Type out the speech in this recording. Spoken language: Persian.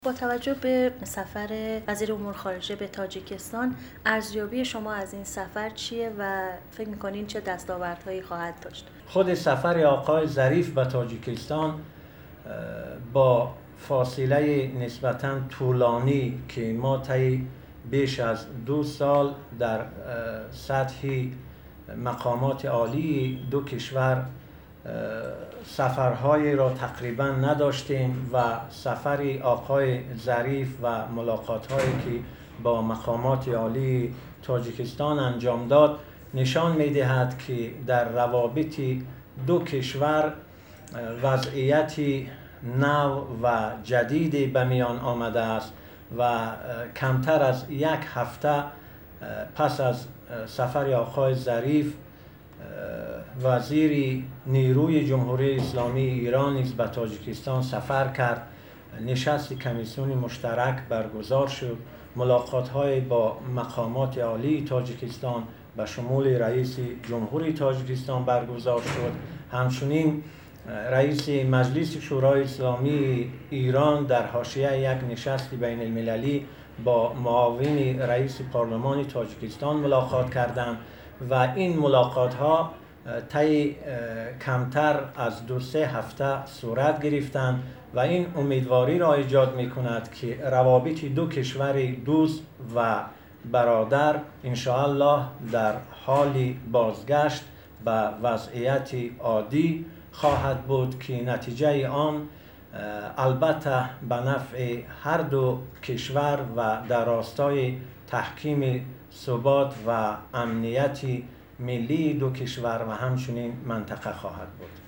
با توجه به سفر وزیر امور خارجه به تاجیکستان، ارزیابی شما از این سفر چیه و فکر می‌کنین چه دستاوردهایی خواهد داشت؟ خود سفر آقای ظریف به تاجیکستان با فاصله نسبتاً طولانی که ما طی بیش از 2 سال در سطح مقامات عالی دو کشور سفرهایی را تقریبا نداشتیم و سفر آقای ظریف و ملاقات‌هایی که با مقامات عالی تاجیکستان انجام داد نشان می‌دهد که در روابط دو کشور وضعیتی نو و جدیدی به میان آمده است و کمتر از 1 هفته پس از سفر آقای ظریف وزیر نیروی جمهوری اسلامی ایران نیز به تاجیکستان سفر کرد. نشست کمیسیون مشترک برگزار شد. ملاقات‌های با مقامات عالی تاجیکستان به شمول رئیس جمهوری تاجیکستان برگزار شد. همچنین رئیس مجلس شورای اسلامی ایران در حاشیه یک نشست بین المللی با معاون رئیس پارلمان تاجیکستان ملاقات کردند و این ملاقات ها طی کمتر از 2-3 هفته صورت گرفتند و این امیدواری را ایجاد می کند که روابط دو کشور دوست و برادر انشاءالله در حال بازگشت به وضعیت عادی خواهد بود که نتیجه آن البته به نفع هر دو کشور و در راستای تحکیم ثبات و امنیت ملی دو کشور و همچنین منطقه خواهد بود.